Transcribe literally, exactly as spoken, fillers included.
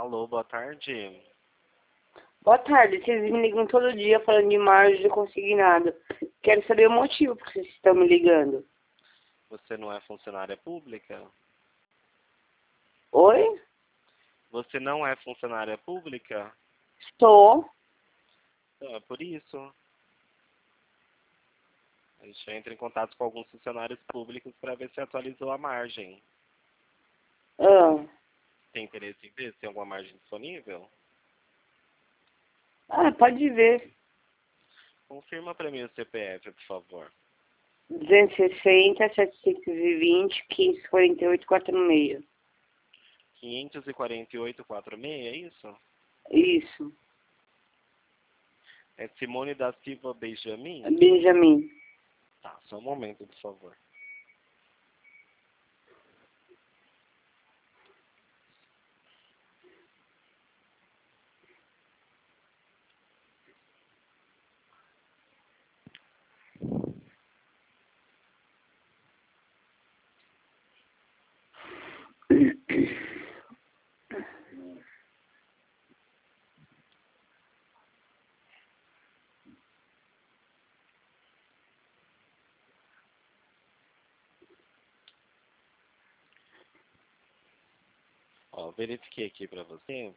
Alô, boa tarde. Boa tarde, vocês me ligam todo dia falando de margem consignado. Quero saber o motivo por que vocês estão me ligando. Você não é funcionária pública? Oi? Você não é funcionária pública? Estou. Então, é por isso. A gente entra em contato com alguns funcionários públicos para ver se atualizou a margem. Ah, Tem interesse em ver se tem alguma margem disponível? ah pode ver. Confirma para mim o C P F, por favor. duzentos e sessenta, setecentos e vinte, quinhentos e quarenta e oito, quarenta e seis. quinhentos e quarenta e oito, quarenta e seis, é isso? Isso. É Simone da Silva Benjamin? Benjamin. Tá, só um momento, por favor. Ó, verifiquei aqui para você.